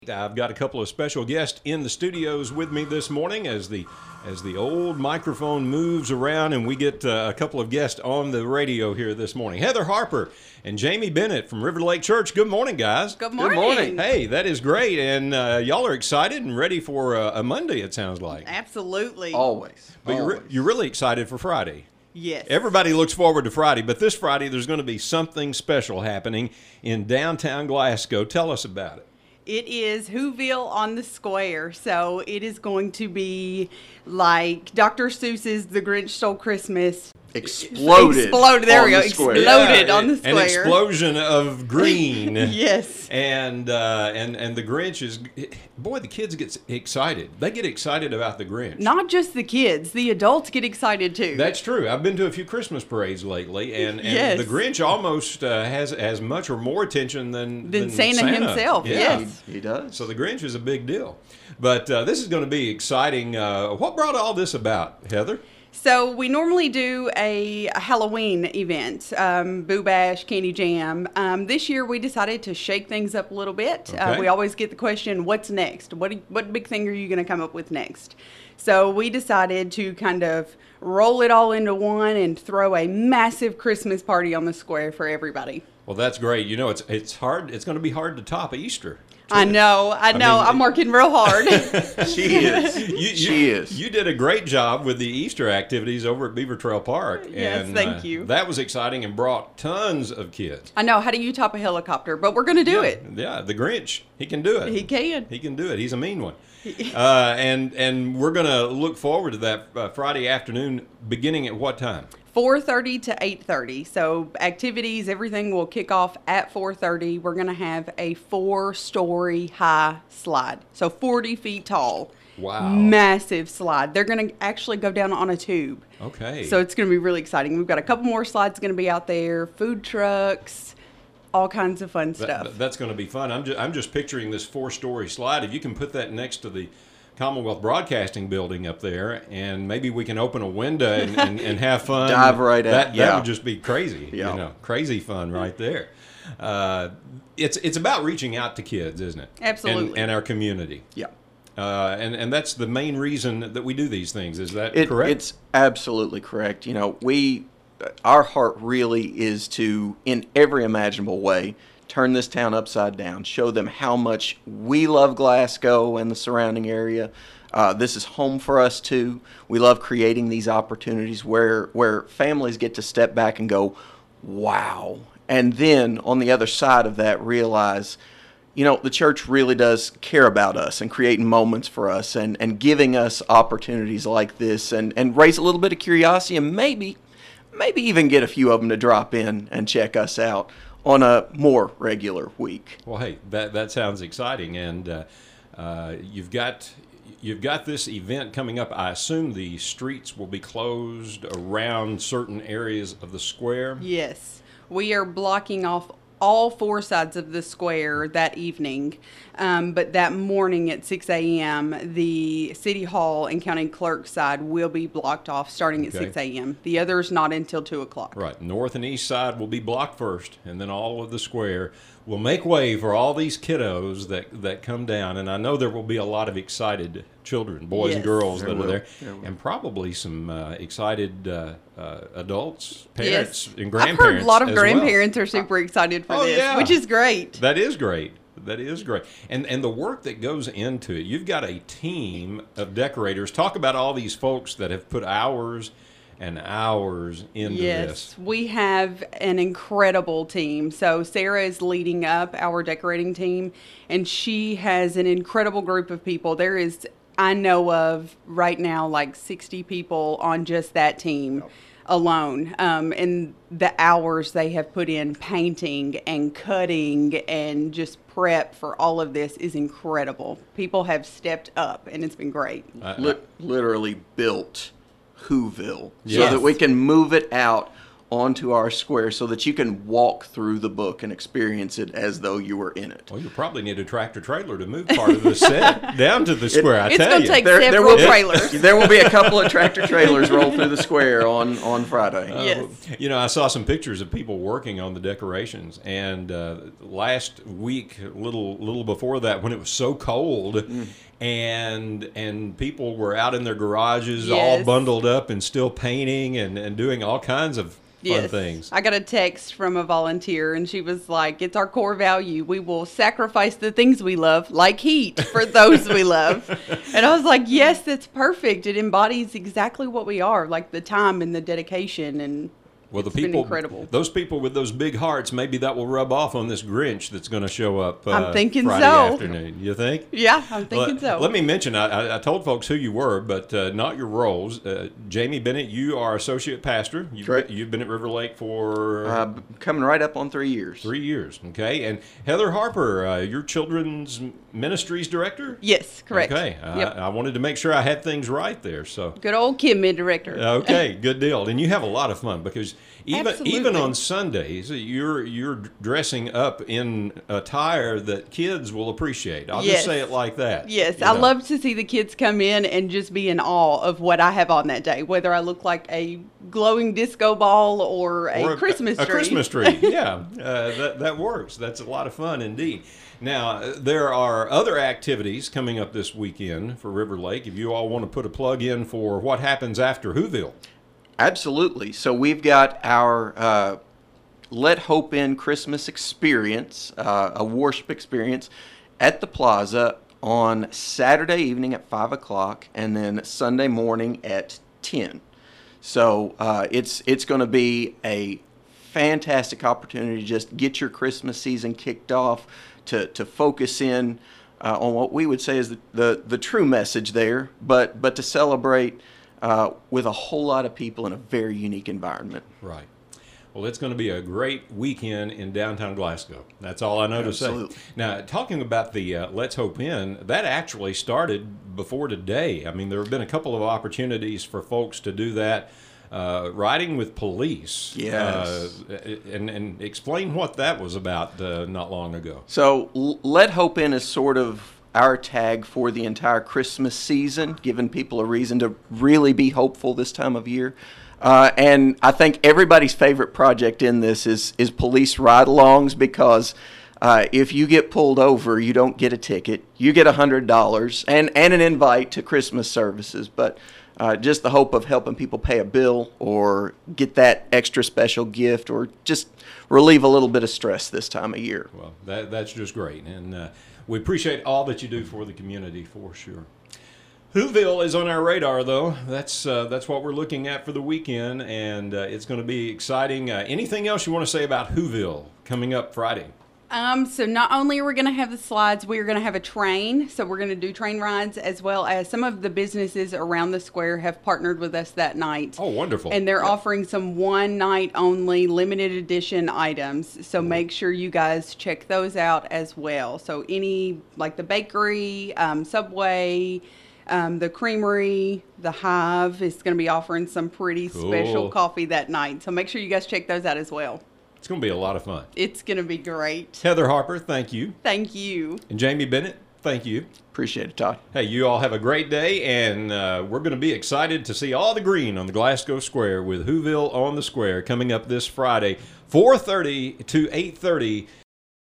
I've got a couple of special guests in the studios with me this morning as the old microphone moves around and we get a couple of guests on the radio here this morning. Heather Harper and Jamie Bennett from River Lake Church. Good morning, guys. Good morning. Good morning. Hey, that is great. And y'all are excited and ready for a Monday, it sounds like. Absolutely. Always. But you're really excited for Friday. Yes. Everybody looks forward to Friday, but this Friday there's going to be something special happening in downtown Glasgow. Tell us about it. It is Whoville on the Square, so it is going to be like Dr. Seuss's The Grinch Stole Christmas. Exploded. There we go. on the square. Exploded on the An square. explosion of green. Yes. And the Grinch is, boy, the kids get excited. They get excited about the Grinch. Not just the kids, the adults get excited too. That's true. I've been to a few Christmas parades lately, and Yes. the Grinch almost has as much or more attention than Santa himself, Yeah. yes. He does. So the Grinch is a big deal. But this is going to be exciting. What brought all this about, Heather? So we normally do a Halloween event, Boo Bash, Candy Jam. This year we decided to shake things up a little bit. Okay. We always get the question, what's next? What big thing are you going to come up with next? So we decided to kind of roll it all into one and throw a massive Christmas party on the square for everybody. Well, that's great. You know, it's hard. It's going to be hard to top Easter. I know. mean, I'm working real hard. She is. She is. You did a great job with the Easter activities over at Beaver Trail Park. Yes, and, thank you. That was exciting and brought tons of kids. I know. How do you top a helicopter? But we're going to do it. Yeah, the Grinch, he can do it. He can. He can do it. He's a mean one. And we're going to look forward to that Friday afternoon, beginning at what time? 4:30 to 8:30. So activities, everything will kick off at 4:30. We're going to have a 4-story high slide. So 40 feet tall. Wow. Massive slide. They're going to actually go down on a tube. Okay. So it's going to be really exciting. We've got a couple more slides going to be out there, food trucks, all kinds of fun stuff. That's going to be fun. I'm just picturing this 4-story slide. If you can put that next to the Commonwealth Broadcasting Building up there, and maybe we can open a window and have fun. Dive right at that. yeah. That would just be crazy. Yeah. You know, crazy fun right there. It's about reaching out to kids, isn't it? Absolutely. And our community. Yeah. And that's the main reason that we do these things. Is that It, correct? It's absolutely correct. You know, our heart really is to, in every imaginable way, turn this town upside down, show them how much we love Glasgow and the surrounding area. This is home for us too. We love creating these opportunities where families get to step back and go, wow. And then on the other side of that, realize, you know, the church really does care about us and creating moments for us and giving us opportunities like this and raise a little bit of curiosity and maybe even get a few of them to drop in and check us out on a more regular week. Well, hey, that sounds exciting, and you've got this event coming up. I assume the streets will be closed around certain areas of the square. Yes. We are blocking off all 4 sides of the square that evening. But that morning at 6 a.m., the City Hall and County Clerk side will be blocked off starting at Okay. 6 a.m. The others not until 2 o'clock. Right, north and east side will be blocked first, and then all of the square will make way for all these kiddos that come down. And I know there will be a lot of excited children, boys and Yes. girls There that are will. there, There will. and probably some excited adults, parents, Yes. and I've grandparents. heard a lot of as well. grandparents are super excited for Oh, this, yeah. which is great. That is great. That is great. And the work that goes into it, you've got a team of decorators. Talk about all these folks that have put hours and hours into Yes, this. we have an incredible team. So Sarah is leading up our decorating team, and she has an incredible group of people. There is, I know of right now, like 60 people on just that team alone. And the hours they have put in painting and cutting and just prep for all of this is incredible. People have stepped up, and it's been great. Literally built Whoville Yes. so that we can move it out onto our square so that you can walk through the book and experience it as though you were in it. Well, you probably need a tractor trailer to move part of the set down to the square. It's tell going you. to take There several will be- trailers. There will be a couple of tractor trailers roll through the square on Friday. Yes. You know, I saw some pictures of people working on the decorations, and last week, a little before that, when it was so cold, and people were out in their garages, all Yes. bundled up and still painting and doing all kinds of fun things. I got a text from a volunteer, and she was like, "It's our core value. We will sacrifice the things we love, like heat, for those we love." And I was like, "Yes, that's perfect. It embodies exactly what we are, like the time and the dedication." And Well, it's the been people, incredible. those people with those big hearts, maybe that will rub off on this Grinch that's going to show up. I'm thinking Friday so. afternoon. You think? Yeah, I'm thinking so. Let me mention, I told folks who you were, but not your roles. Jamie Bennett, you are associate pastor. Correct. You've been at River Lake for Coming right up on 3 years. 3 years. Okay. And Heather Harper, your children's ministries director? Yes, correct. Okay. Yep. I wanted to make sure I had things right there. So. Good old Kim, mid director. Okay, good deal. And you have a lot of fun because even Absolutely. on Sundays, you're dressing up in attire that kids will appreciate. I'll Yes. just say it like that. Yes, you I know. love to see the kids come in and just be in awe of what I have on that day, whether I look like a glowing disco ball or a Christmas tree. A Christmas tree, yeah, that works. That's a lot of fun indeed. Now, there are other activities coming up this weekend for River Lake. If you all want to put a plug in for what happens after Whoville. Absolutely. So we've got our Let Hope In Christmas experience, a worship experience at the Plaza on Saturday evening at 5 o'clock and then Sunday morning at 10. So it's going to be a fantastic opportunity to just get your Christmas season kicked off, to focus in on what we would say is the true message there, but to celebrate with a whole lot of people in a very unique environment. Right. Well, it's going to be a great weekend in downtown Glasgow. That's all I know Absolutely. to say. Now, talking about the Let's Hope In, that actually started before today. I mean, there have been a couple of opportunities for folks to do that. Riding with police. Yes. And explain what that was about not long ago. So Let Hope In is sort of our tag for the entire Christmas season, giving people a reason to really be hopeful this time of year. And I think everybody's favorite project in this is police ride-alongs, because if you get pulled over, you don't get a ticket. You get $100 and an invite to Christmas services. But just the hope of helping people pay a bill or get that extra special gift or just relieve a little bit of stress this time of year. Well, that's just great. And we appreciate all that you do for the community, for sure. Whoville is on our radar, though. That's what we're looking at for the weekend, and it's going to be exciting. Anything else you want to say about Whoville coming up Friday? So not only are we going to have the slides, we are going to have a train. So we're going to do train rides, as well as some of the businesses around the square have partnered with us that night. Oh, wonderful. And they're offering some one night only limited edition items. So make sure you guys check those out as well. So any, like the bakery, Subway, the creamery, the Hive is going to be offering some pretty special coffee that night. So make sure you guys check those out as well. It's going to be a lot of fun. It's going to be great. Heather Harper, thank you. Thank you. And Jamie Bennett, thank you. Appreciate it, Todd. Hey, you all have a great day, and we're going to be excited to see all the green on the Glasgow Square with Whoville on the Square coming up this Friday, 4:30 to 8:30